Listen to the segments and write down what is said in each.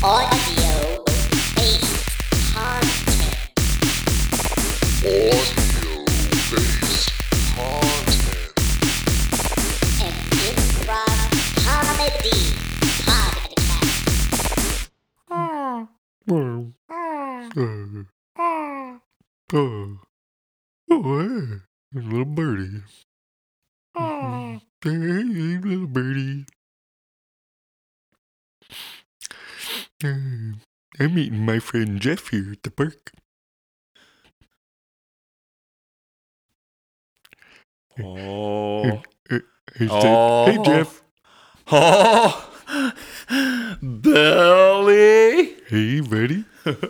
Audio-based content. Audio-based content. An improv comedy podcast. Hey, little birdie. Hey, little birdie. I'm meeting my friend Jeff here at the park. Oh. Hey, Jeff. Oh. Billy. Hey, buddy.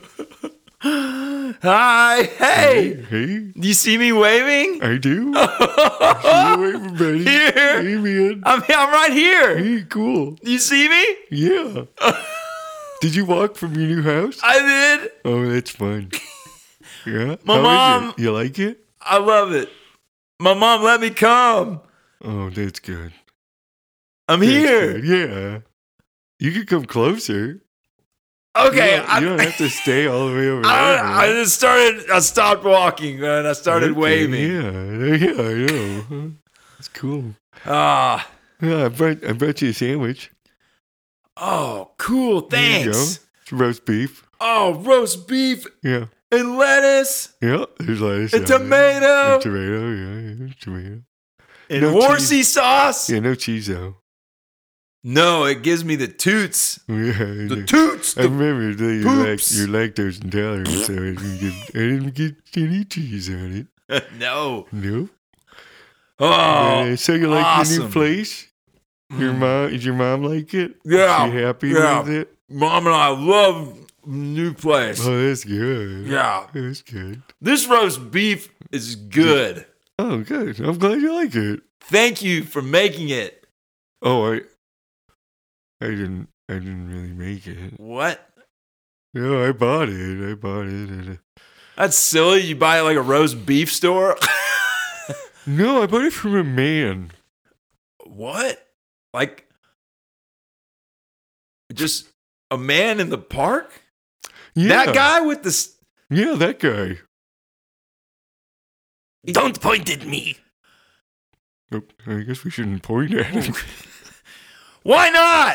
Hi. Hey. Hey, Do you see me waving? I do. I see you waving, buddy. Here. Hey, man. I'm right here. Hey, cool. Do you see me? Yeah. Did you walk from your new house? I did. Oh, that's fun. Yeah? My How is mom- it? You like it? I love it. My mom let me come. Oh, that's good. I'm That's here. good. Yeah. You could come closer. Okay. You don't have to stay all the way over there. I stopped walking and I started Okay, waving. Yeah, I know. It's cool. Ah. Yeah, I brought you a sandwich. Oh, cool. There you go. Thanks. It's roast beef. Oh, roast beef Yeah. and lettuce Yeah, there's lettuce. and on it. tomato And tomato, yeah, tomato. and No horsey sauce. Yeah, no cheese though. No, it gives me the toots. Yeah, The toots. I remember that poops. you're lactose intolerant, so I didn't get any cheese on it. No. No. Oh, So you like your new awesome. place? Did your mom like it? Yeah, Is she happy yeah. with it? Mom and I love new place. Oh, that's good. Yeah. That's good. This roast beef is good. Oh, good. I'm glad you like it. Thank you for making it. Oh, I didn't really make it. What? No, I bought it. That's silly. You buy it like a roast beef store? No, I bought it from a man. What? Like, just a man in the park? Yeah. That guy with the... Yeah, that guy. Don't point at me. Oh, I guess we shouldn't point at him. Why not?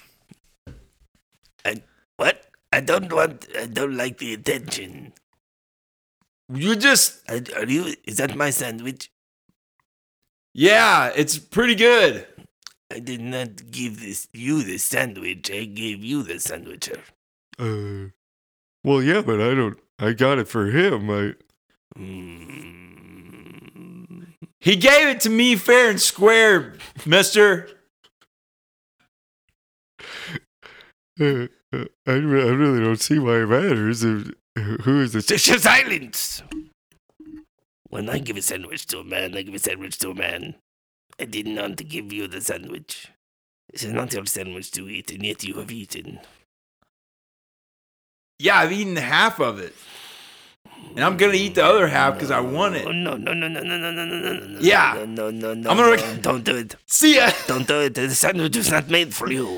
What? I don't like the attention. You just... Is that my sandwich? Yeah, it's pretty good. I did not give you the sandwich. I gave you the sandwich. Well, yeah, but I got it for him. He gave it to me fair and square, mister. I really don't see why it matters. Who is the... Silence! When I give a sandwich to a man, I give a sandwich to a man. I did not give you the sandwich. This is not your sandwich to eat, and yet you have eaten. Yeah, I've eaten half of it. And I'm going to eat the other half because I want it. Oh, no. Yeah. No. I'm gonna- Don't do it. See ya. Don't do it. The sandwich was not made for you.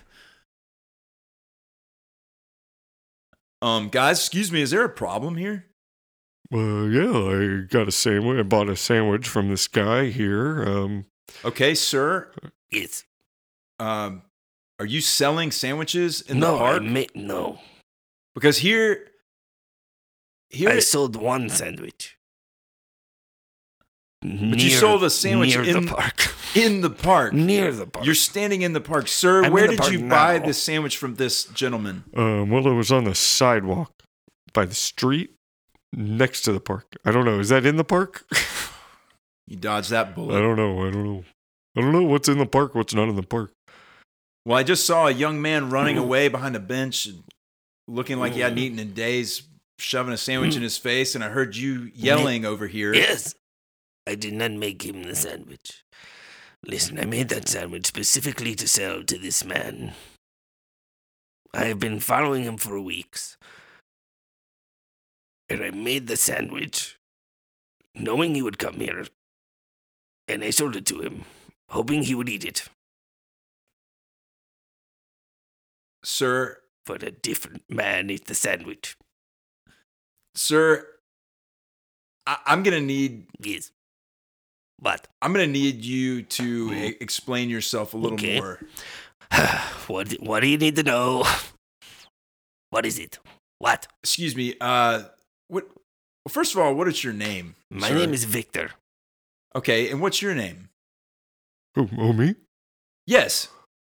Guys, excuse me, is there a problem here? Yeah, I got a sandwich. I bought a sandwich from this guy here. Okay, sir. Yes. Are you selling sandwiches in the No, park? no. Because here I sold one sandwich. but you sold a sandwich near in the park. in the park. Near the park. You're standing in the park. Sir, I'm where in the did park you buy now. this sandwich from this gentleman? Well, it was on the sidewalk by the street next to the park. I don't know. Is that in the park? You dodged that I bullet. don't know. I don't know what's in the park, what's not in the park. Well, I just saw a young man running away behind a bench, looking like he hadn't eaten in days, shoving a sandwich in his face, and I heard you yelling over here. Yes. I did not make him the sandwich. Listen, I made that sandwich specifically to sell to this man. I have been following him for weeks. And I made the sandwich knowing he would come here. And I sold it to him, hoping he would eat it. Sir, but a different man eat the sandwich. Sir, I'm gonna need Yes. What? I'm gonna need you to explain yourself a little Okay. more. What do you need to know? What is it? What? Excuse me. What? Well, first of all, what is your name? My sir? name is Victor. Okay, and what's your name? Oh, me? Yes.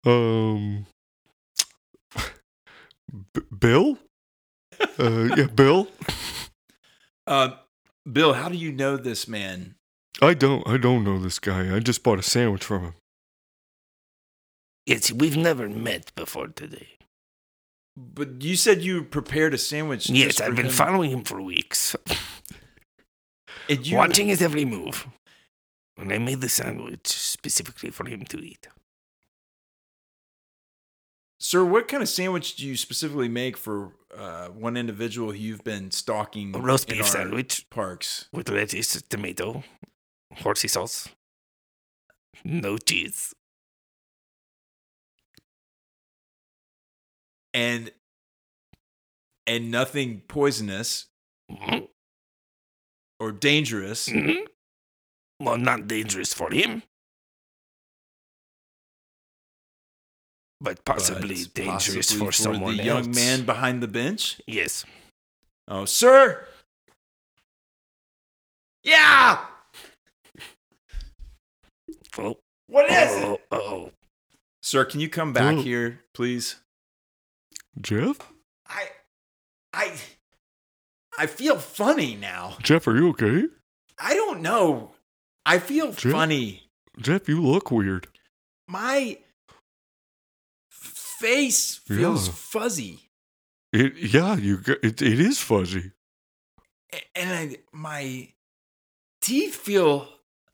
Bill? Yeah, Bill. Bill, how do you know this man? I don't know this guy. I just bought a sandwich from him. Yes, we've never met before today. But you said you prepared a sandwich. Yes, just for I've been him. following him for weeks, And you, watching his every move. And I made the sandwich specifically for him to eat. Sir, what kind of sandwich do you specifically make for one individual who you've been stalking? A roast in beef our sandwich parks. with lettuce, tomato, horsey sauce, no cheese. And nothing poisonous Mhm. or dangerous. Mhm. Well, not dangerous for him, but possibly but dangerous possibly for someone the else. young man behind the bench. Yes. Oh, sir. Yeah. Oh, What is it? oh. Sir, can you come back Oh. here, please? Jeff? I feel funny now. Jeff, are you okay? I don't know. I feel Jim? funny. Jeff, you look weird. My face feels Yeah. fuzzy. It is fuzzy. And my teeth feel.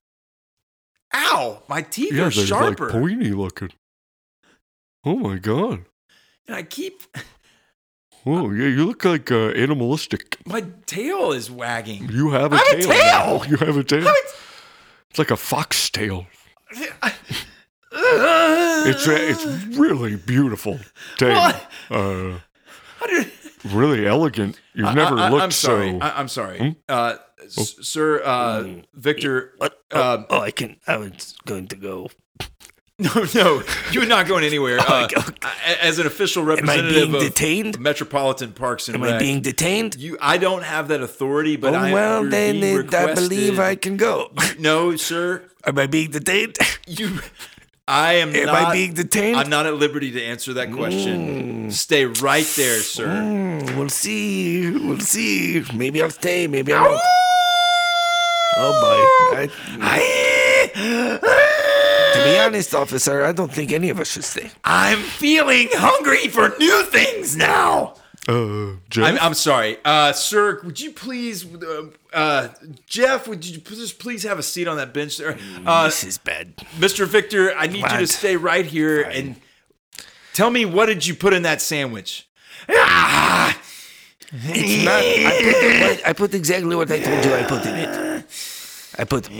Ow! My teeth Yeah, are they're sharper. like pointy looking. Oh my god. And I keep. Oh yeah, you look like animalistic. My tail is wagging. You have a I have a tail. now. tail! You have a tail. I It's like a fox tail. have It's really beautiful tail. What? Uh, really elegant. You've never looked I'm sorry. so. I'm sorry. Hmm? Sir, Victor. What? I was going to go. No, you're not going anywhere. Okay. As an official Am I representative being of detained? Metropolitan Parks and Am Rec, I being detained? I don't have that authority, but Oh, well, you're then being I believe requested- I can go. No, sir. Am I being detained? I am Am not. I being detained? I'm not at liberty to answer that question. Stay right there, sir. We'll see. We'll see. Maybe I'll stay. Maybe I won't. Oh boy. To be honest, officer, I don't think any of us should stay. I'm feeling hungry for new things now. Jeff? I'm sorry, sir. Would you please, Jeff? Would you just please have a seat on that bench there, This is bad. Mr. Victor? I need you to Glad. stay right here and tell me what did you put in that sandwich? Ah! It's not. I put exactly what I told you I put in it. I put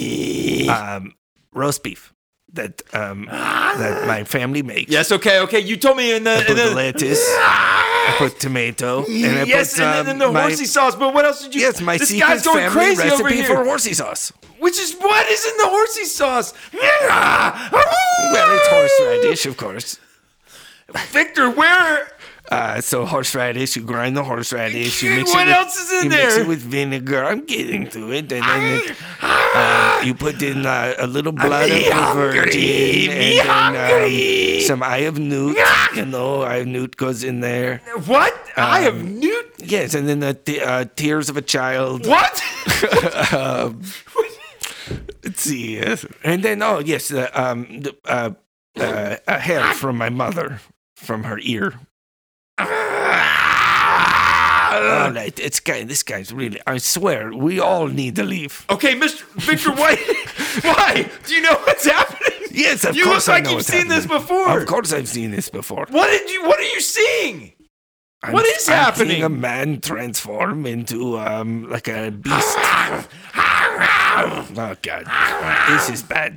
roast beef that my family makes. Yes, okay. You told me in the. I put the lettuce. I put tomato. And I Yes, put, and then the horsey sauce. But what else did you? Yes, my this secret guy's going family crazy over recipe here. for horsey sauce. Which is what is in the horsey sauce? Well, it's horseradish, of course. Victor, where? So horseradish, you grind the horseradish. You mix What it with, else is in you there? mix it with vinegar. I'm getting to it. And then you put in a little blood of the virgin. And then some eye of newt. You know, eye of newt goes in there. What? I have newt. Yes, and then the tears of a child. What? Let's see. Yes. And then, a hair from my mother, from her ear. All right, this guy's really. I swear, we all need to leave. Okay, Mr. Victor, why? Do you know what's happening? Yes, of You course. look I like know you've what's seen this happening. before. Of course, I've seen this before. What are you seeing? What is I'm happening? seeing a man transform into like a beast. Oh God, this is bad.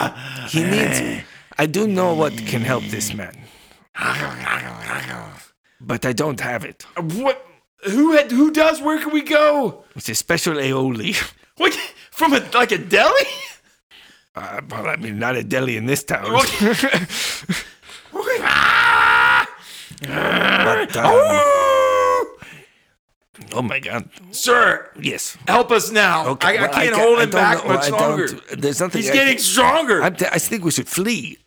He needs. I do know what can help this man. but I don't have it. What? Who does? Where can we go? It's a special aioli. What? From a deli? Well, I mean, not a deli in this town. But, oh my God, Sir, yes. help us now. Okay, I well, can't hold him don't back know. much I longer. There's nothing. He's getting stronger. I think we should flee.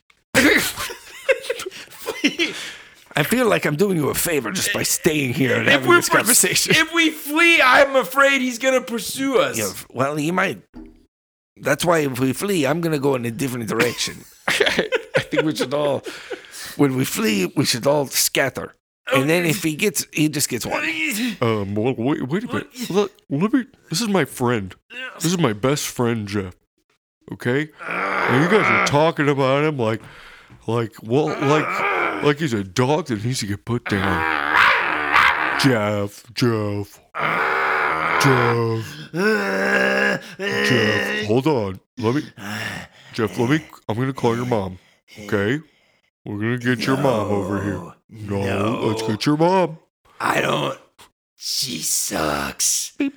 I feel like I'm doing you a favor just by staying here and having this conversation. If we flee, I'm afraid he's going to pursue us. Yeah, well, he might. That's why if we flee, I'm going to go in a different direction. I think we should all, when we flee, we should all scatter. And then if he just gets one. Well, wait a minute. Let me. This is my friend. This is my best friend, Jeff. Okay? And you guys are talking about him like he's a dog that needs to get put down. Jeff. Hold on. Jeff, I'm gonna call your mom. Okay? We're gonna get your mom over here. No, let's get your mom. I don't. She sucks. No.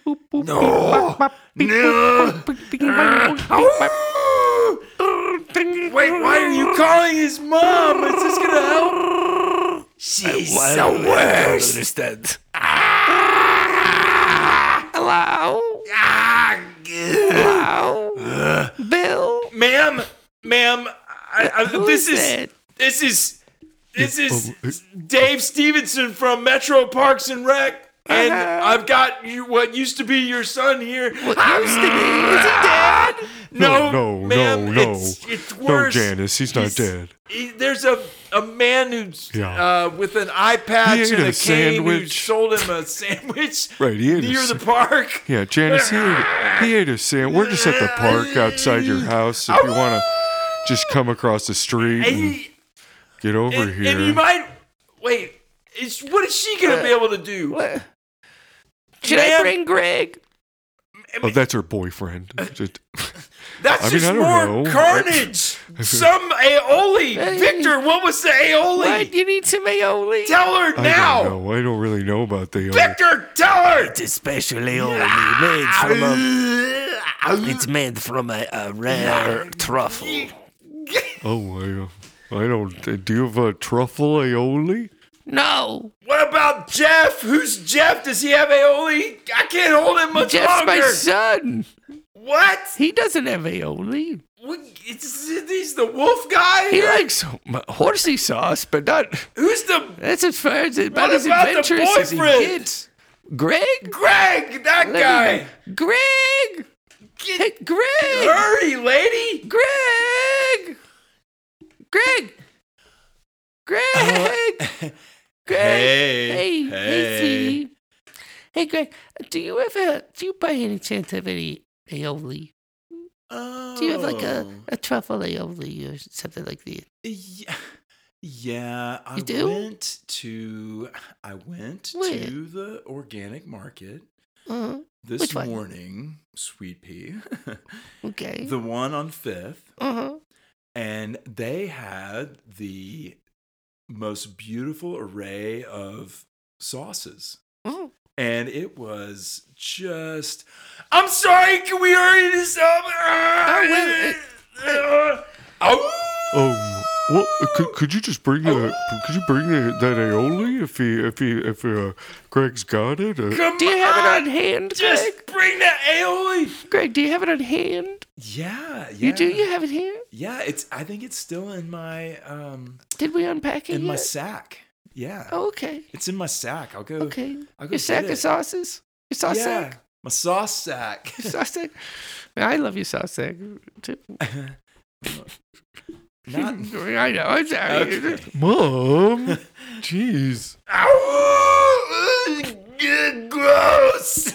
Wait, why are you calling his mom? Is this going to help? She's the worst. Understand. Hello? Hello? Bill? Ma'am, this is Dave Stevenson from Metro Parks and Rec, and I've got what used to be your son here. What used to be? Is he dead? No, ma'am, no. It's No, worse. Janice, he's not dead. There's a man who's Yeah. with an eye patch He ate and a a cane who sandwich. sold him a sandwich Right, he ate a near the park. Yeah, Janice, he ate a sandwich. We're just at the park outside your house. If you want to just come across the street and get over here. And you might wait. What is she gonna be able to do? What? Should I Ma'am? bring Greg? Oh, that's her boyfriend. Just- That's I mean, just I don't more know. carnage. Some aioli. Victor, what was the aioli? What? You need some aioli? Tell her now. I don't know. I don't really know about the. Victor, tell her. It's a special aioli it's made from a rare truffle. Oh, I don't. Do you have a truffle aioli? No. What about Jeff? Who's Jeff? Does he have aioli? I can't hold him much Jeff's longer. my son. What? He doesn't have aioli. He's the wolf guy? He likes horsey sauce, but not. Who's the... That's as far as about What as about the adventurous as he boyfriend? gets. Greg? Greg, that guy. Greg! Hey, Greg! Hurry, lady. Greg! Greg! Greg! Greg! Hey, Fee. Hey, Greg, do you by any chance have any aioli? Oh. Do you have like a truffle aioli or something like that? Yeah, I do? went to Where? the organic market Uh-huh. this Which one? morning, Sweet Pea. Okay. The one on 5th. Uh-huh. And they had the most beautiful array of sauces. Oh. And it was just... I'm sorry, can we hurry this up? Well, could you just bring that? Could you bring that aioli if Greg's got it? Come Do you have it on, on hand, just Greg? bring that aioli. Greg, do you have it on hand? Yeah. You do? You have it here? Yeah, I think it's still in my Did we unpack it in yet? my sack. Yeah. Oh, okay. It's in my sack. I'll go. Okay. I'll go Your sack get of it. sauces? Your sauce Yeah. sack? My sauce sack. Your sauce sack? I love your sauce sack, too. Not. I know. I'm sorry. Okay. Mom, jeez. Ow! Gross.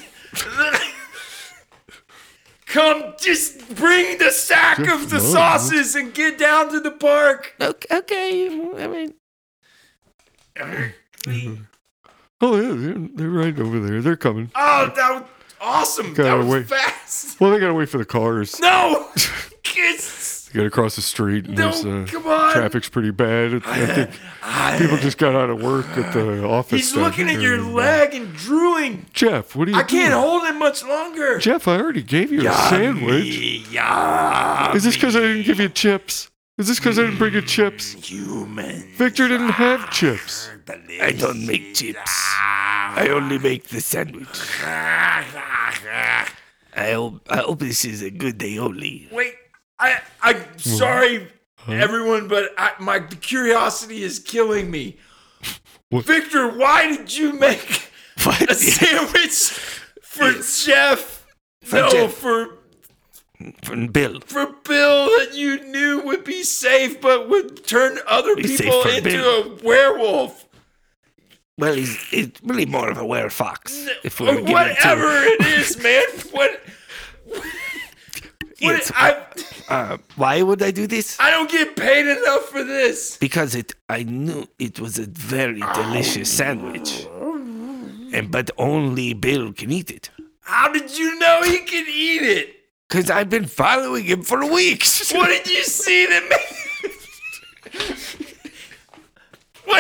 Come, just bring the sack Just of the no. sauces and get down to the park. Okay. I mean, Oh yeah, they're right over there. They're coming. Oh, that was awesome. Gotta That was wait. fast. Well, they gotta wait for the cars. No. It's You got to cross the street, and No, there's come on. traffic's pretty bad. I think people just got out of work at the office. He's down looking at here, your and, leg and drooling. Jeff, what are you I doing? can't hold him much longer. Jeff, I already gave you a sandwich. Is this because I didn't give you chips? Is this because I didn't bring you chips? Human. Victor didn't have chips. I don't make chips. I only make the sandwich. I hope this is a good day only. Wait, I'm sorry, everyone, but my curiosity is killing me. What? Victor, why did you make What? a sandwich for Jeff? Jeff. For Bill. Bill that you knew would be safe, but would turn other Be safe people for into Bill. a werewolf. Well, he's really more of a werefox. If we're gonna Whatever get it is, man. What? Yes. Why would I do this? I don't get paid enough for this. Because I knew it was a very delicious sandwich, but only Bill can eat it. How did you know he could eat it? Cause I've been following him for weeks. What did you see that made? What?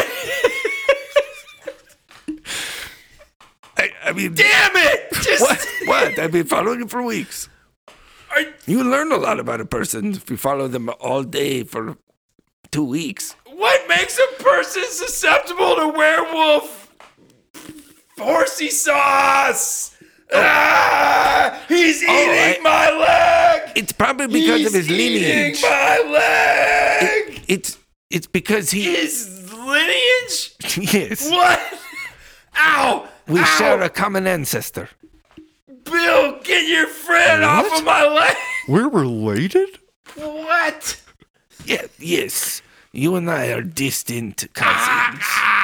I mean, Damn it! Just What? I've been following him for weeks. Are- You learn a lot about a person if you follow them all day for 2 weeks. What makes a person susceptible to werewolf? Horsey sauce! Ah! He's eating my leg! It's probably because of his lineage. Eating my leg! It's because he His lineage? yes. What? Ow! We Ow! share a common ancestor. Bill, get your friend What? off of my leg! We're related? What? Yeah, yes. You and I are distant cousins.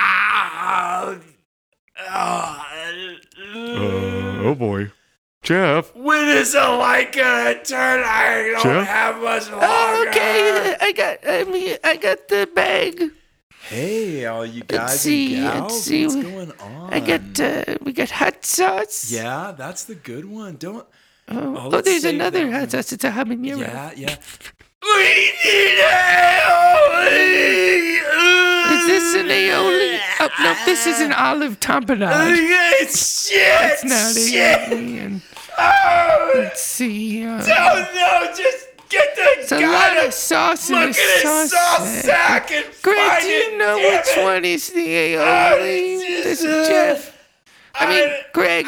Oh boy. Jeff, When is the light gonna turn? I don't Jeff? have much longer. Oh, okay, I got the bag. Hey, all you Let's see, and let's gals, see. what's going on? We got hot sauce. Yeah, that's the good one. Don't. Oh, let's there's save another that hot one. sauce. It's a habanero. Yeah. We need aioli. Is this an aioli? Oh no, this is an olive tamponade. Shit. It's not shit. aioli. Oh, Let's see. no, just get the It's a lot goddamn. of sauce in Look a at his sauce sauce sack. sack and Greg, find do you it, know damn which it. one is the aioli? This is Jeff. I mean, Greg,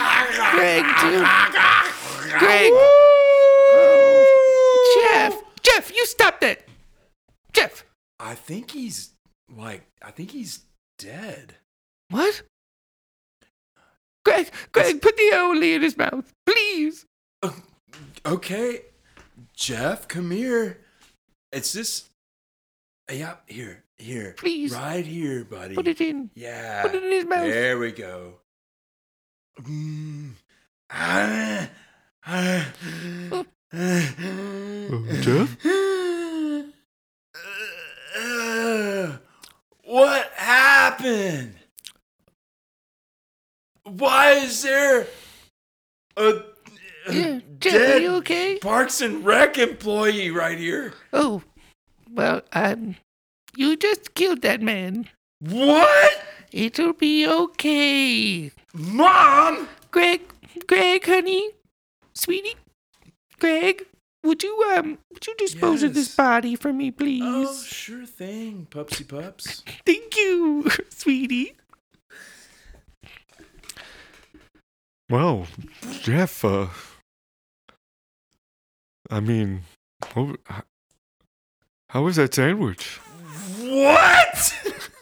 Greg. Oh, Jeff, you stop that. Jeff, I think he's dead. what? Greg, put the aioli in his mouth, please. Okay, Jeff, come here. It's this. Yeah, here. Please. Right here, buddy. Put it in. Yeah. Put it in his mouth. There we go. Jeff? What happened? Why is there a Yeah, Jeff, dead are you okay? Parks and Rec employee right here? Oh, well, you just killed that man. What? It'll be okay. Mom? Greg, honey, sweetie, Greg, would you dispose of this Yes. body for me, please? Oh, sure thing, Pupsy Pups. Thank you, sweetie. Well, Jeff, I mean, how was that sandwich? What?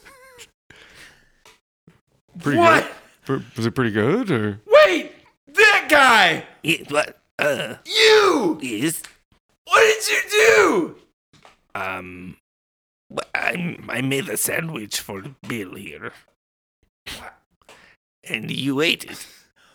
Pretty What? good? Was it pretty good, or? Wait, that guy! Yeah, what? You! Yes. What did you do? I made a sandwich for Bill here, and you ate it,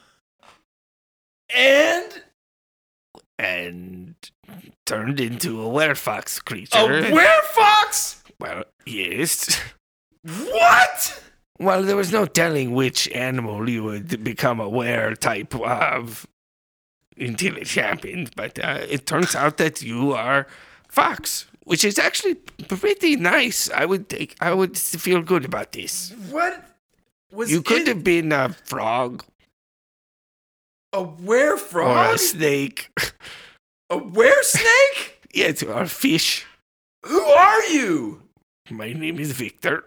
and turned into a werefox creature. A werefox? Well, yes. What? Well, there was no telling which animal you would become a were type of until it happened, but it turns out that you are fox, which is actually pretty nice. I would feel good about this. What was You could have been a frog a were or frog? a snake. A were snake? Yes, or a fish. Who are you? My name is Victor.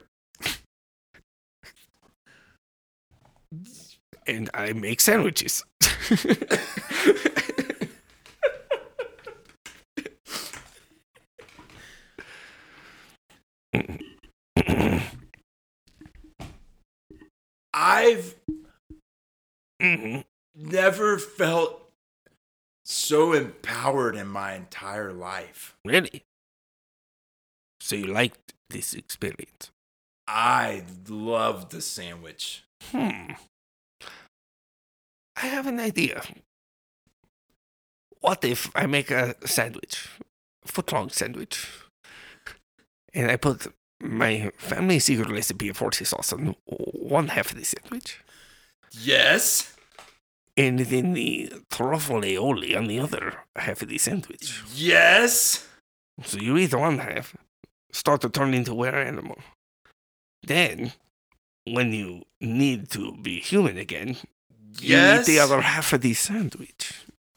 And I make sandwiches. I've Mhm. never felt so empowered in my entire life. Really? So you liked this experience? I love the sandwich. I have an idea. What if I make a sandwich, foot-long sandwich, and I put my family secret recipe of forty sauce on one half of the sandwich, Yes. and then the truffle aioli on the other half of the sandwich? Yes. So you eat one half, start to turn into a were animal. Then, when you need to be human again, you Yes. eat the other half of the sandwich.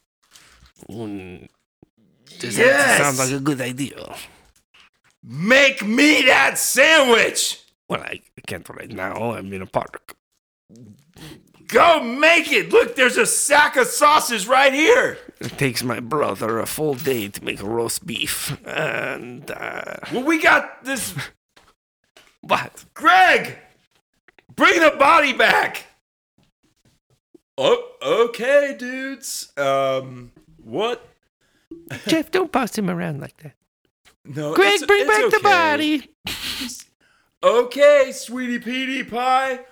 Does that Yes. sound like a good idea? Make me that sandwich. Well, I can't right now. I'm in a park. Go make it. Look, there's a sack of sauces right here. It takes my brother a full day to make roast beef. And, Well, we got this. what? Greg, bring the body back. Oh, okay, dudes. What? Jeff, don't boss him around like that. No, Greg, it's- bring it's back the okay. body. Okay, sweetie Petey Pie.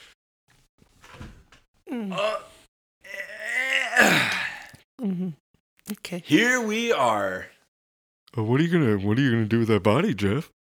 Okay. Here we are. What are you gonna do with that body, Jeff?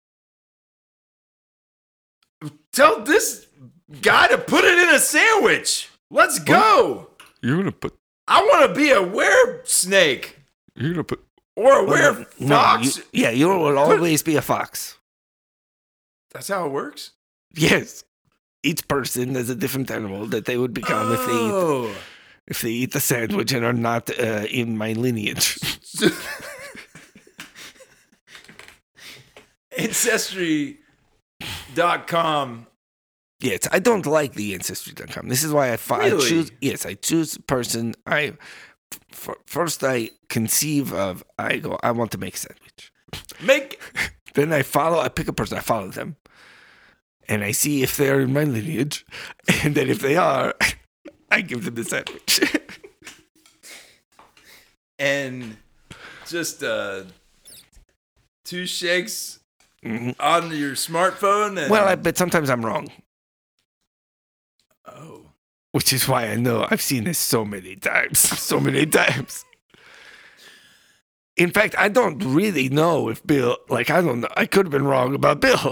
Tell this guy to put it in a sandwich. Let's go. You're gonna put I want to be a were snake you're gonna put or a were fox. You will always be a fox. That's how it works. Yes. Each person is a different animal that they would become if they eat the sandwich and are not in my lineage. Ancestry.com. Yes, I don't like the ancestry.com. This is why I Really? choose. Yes, I choose person. First I conceive of. I go. I want to make a sandwich. Make Then I follow. I pick a person. I follow them, and I see if they're in my lineage, and then if they are, I give them the sandwich. and just two shakes Mhm. on your smartphone. And, Well, but sometimes I'm wrong, oh, which is why I know I've seen this so many times. So many times. In fact, I don't really know if Bill. Like, I don't know. I could have been wrong about Bill.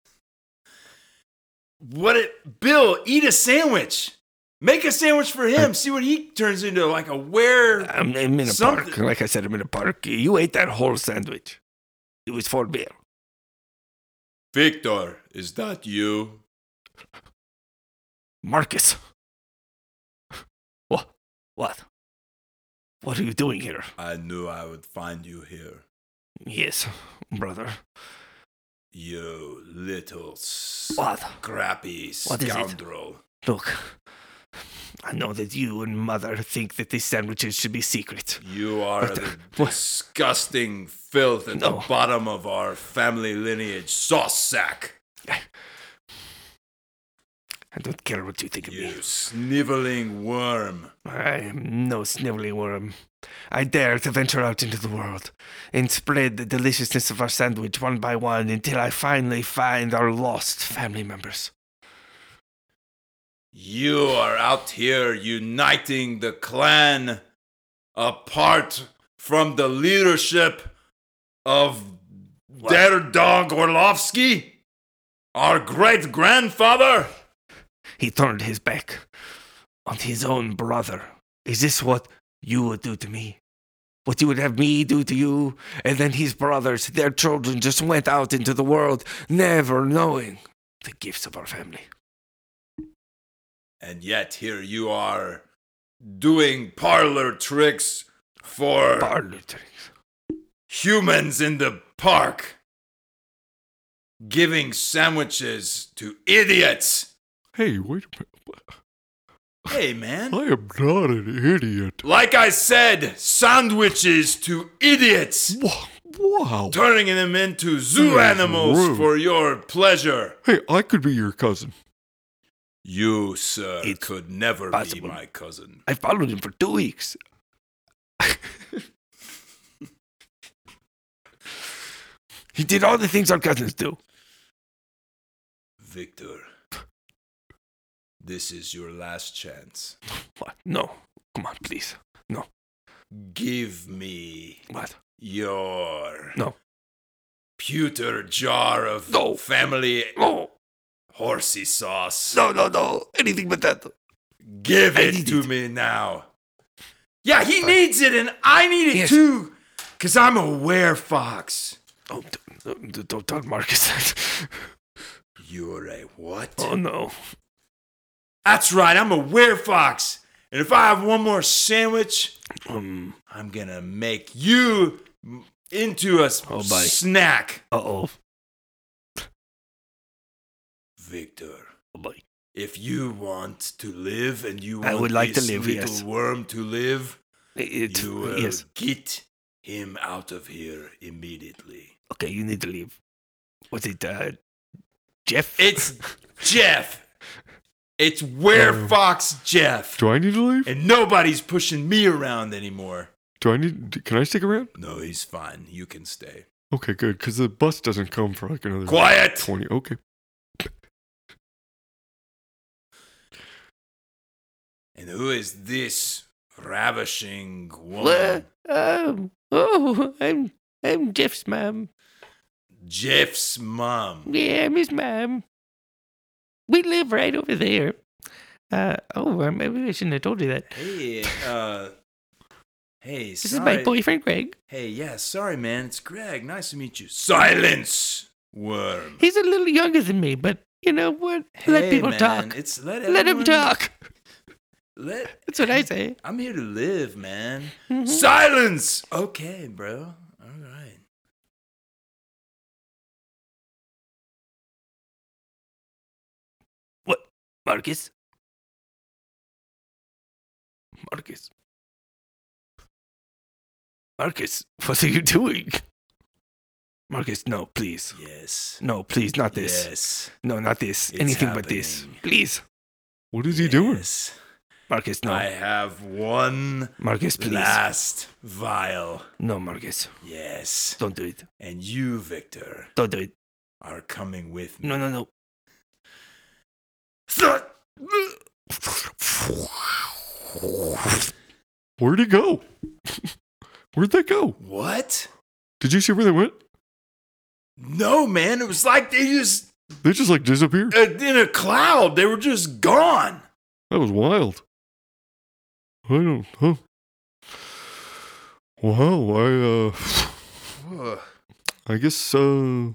Bill, eat a sandwich. Make a sandwich for him. See what he turns into, like a were. I'm in a Something- park. Like I said, I'm in a park. You ate that whole sandwich. It was for Bill. Victor, is that you? Marcus. What? What? What are you doing here? I knew I would find you here. Yes, brother. You little What? scrappy What is it? scoundrel. Look, I know that you and Mother think that these sandwiches should be secret. You are What the- the what? disgusting filth at No. the bottom of our family lineage sauce sack. I don't care what you think of me. You sniveling worm. I am no sniveling worm. I dare to venture out into the world and spread the deliciousness of our sandwich one by one until I finally find our lost family members. You are out here uniting the clan apart from the leadership of Der Dog Orlovsky, our great grandfather. He turned his back on his own brother. Is this what you would do to me? what you would have me do to you, and then his brothers, their children, just went out into the world, never knowing the gifts of our family. And yet here you are doing parlor tricks for Parlor tricks. humans in the park. Giving sandwiches to idiots. Hey, wait a minute. Hey, man. I am not an idiot. Like I said, sandwiches to idiots. Wow. Turning them into zoo That is animals rude. for your pleasure. Hey, I could be your cousin. You, sir, It's could never possible. be my cousin. I followed him for 2 weeks. He did all the things our cousins do. Victor, this is your last chance. What? No. Come on, please. No. Give me What? your No. pewter jar of No. family No. horsey sauce. No. Anything but that. Give I it need to it. me now. Yeah, he needs it and I need it Yes. too. Because I'm a werefox. Oh, don't tell Marcus that. You're a what? Oh, no. That's right, I'm a werefox. And if I have one more sandwich, Um. I'm gonna make you into a Oh, buddy. snack. Uh-oh. Victor, Oh, boy. if you want to live and you I want would like to this live, little yes. worm to live, It, you will yes. get him out of here immediately. Okay, you need to leave. What's it, Jeff? It's Jeff. It's Werefox Jeff. Do I need to leave? And nobody's pushing me around anymore. Can I stick around? No, he's fine. You can stay. Okay, good, because the bus doesn't come for like another Quiet! 20. Okay. And who is this ravishing woman? Well, I'm Jeff's mom. Jeff's mom. Yeah, I'm his mom. We live right over there. Maybe I shouldn't have told you that. Hey, hey, This is my boyfriend, Greg. Hey, yeah, sorry, man. It's Greg. Nice to meet you. Silence, worm. He's a little younger than me, but you know what? Let Hey, people man, talk. It's Let him everyone- talk. Let. That's what I say. I'm here to live, man. Mhm. Silence. Okay, bro. All right. What? Marcus? Marcus, what are you doing? Marcus, no, please. Yes. No, please, not this. Yes. No, not this. It's Anything but this. happening. Please. What is he doing? Yes. Marcus, no. I have one Marcus, please. last vial. No, Marcus. Yes. Don't do it. And you, Victor, Don't do it. are coming with me. No. Where'd he go? Where'd they go? What? Did you see where they went? No, man. It was like they just They just like disappeared. in a cloud. They were just gone. That was wild. I don't know. Wow, I guess, I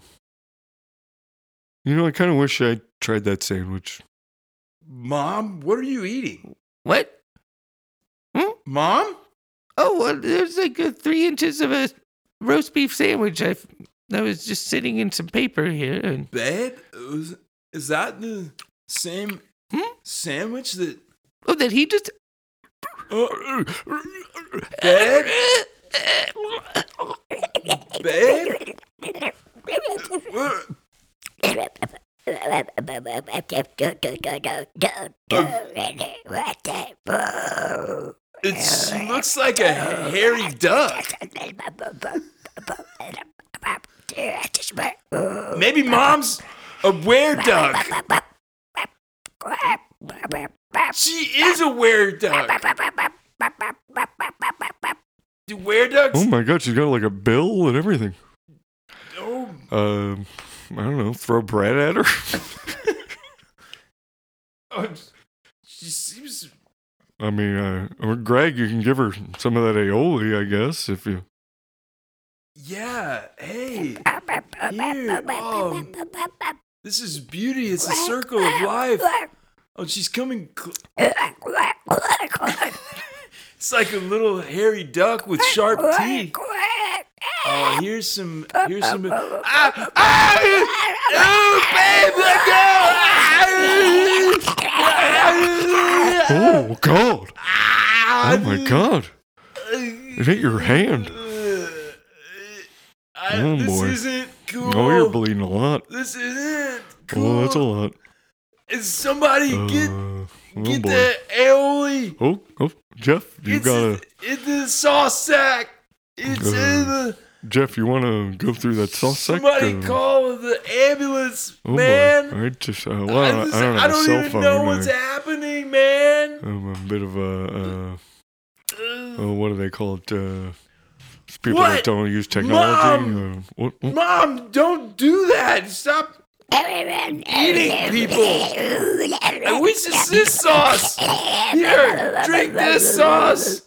kind of wish I tried that sandwich. Mom, what are you eating? What? Mom? Oh, well, there's like 3 inches of a roast beef sandwich. I was just sitting in some paper here. And Babe? Is that the same sandwich that... oh, that he just. Babe? Babe? It looks like a hairy duck. Maybe Mom's a were-duck. She is a were-duck. Do were-ducks? Oh my god, she's got like a bill and everything. Oh, I don't know, throw bread at her? oh, she seems I mean, or Greg, you can give her some of that aioli, I guess, if you. Yeah. Hey. Here. Oh, this is beauty. It's a circle of life. Oh, she's coming. It's like a little hairy duck with sharp teeth. Oh, here's some. Oh, babe, let go! Oh, God. Oh, my God. It hit your hand. Oh, this boy. isn't cool. Oh, you're bleeding a lot. This isn't cool. Oh, that's a lot. Is somebody get Oh, boy. the aioli? Oh, Jeff, you gotta. It's in the sauce sack. It's in the. Jeff, you want to go through that sauce sack? Somebody call the ambulance, Oh, man. boy. I just, well, I I don't have a don't cell even phone. know what's happening, man. I'm a bit of a, what do they call it? It's people What? that don't use technology. Mom! What? Mom, don't do that. Stop eating people. I wish it's this sauce. Here, drink this sauce.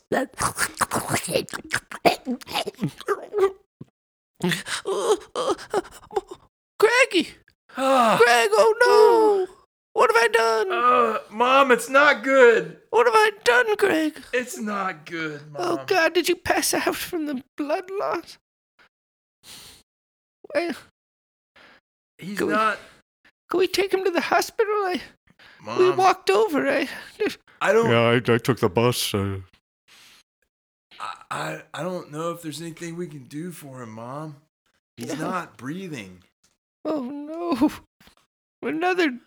Greggy! Ah, Greg, oh no! What have I done? Mom, it's not good. What have I done, Greg? It's not good, Mom. Oh God, did you pass out from the blood loss? Well, He's Go- not. can we take him to the hospital? We Mom, walked over. I don't. Yeah, I took the bus. I don't know if there's anything we can do for him, Mom. He's not breathing. Oh no! Another.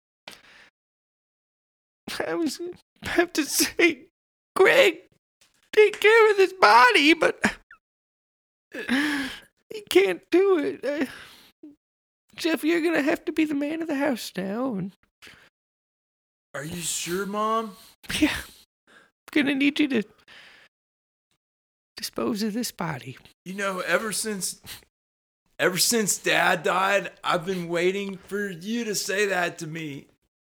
I was have to say, Greg, take care of this body, but he can't do it. Jeff, you're gonna have to be the man of the house now, and Are you sure, Mom? yeah, I'm gonna need you to dispose of this body. You know, ever since Dad died, I've been waiting for you to say that to me.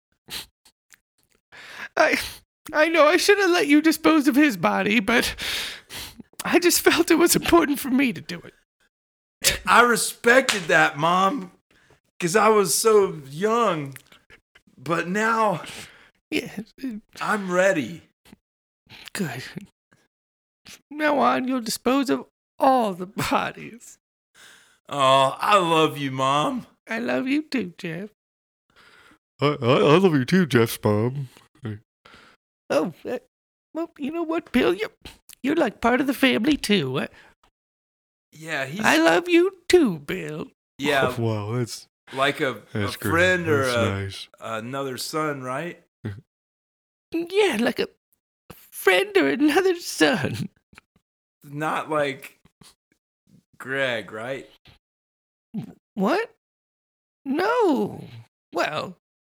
I know I should have let you dispose of his body, but I just felt it was important for me to do it. I respected that, Mom, because I was so young. But now Yeah, I'm ready. good. From now on, you'll dispose of all the bodies. Oh, I love you, Mom. I love you too, Jeff. I love you too, Jeff's mom. Oh, well, you know what, Bill? You're like part of the family too. Yeah, he's I love you too, Bill. yeah, Oh, wow, that's like a great. friend or That's nice. another son, right? Yeah, like a friend or another son. Not like Greg, right? What? No. Well,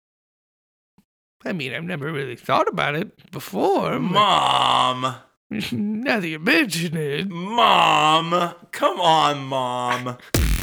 I mean, I've never really thought about it before. but Mom, now that you mention it. Mom, come on, Mom.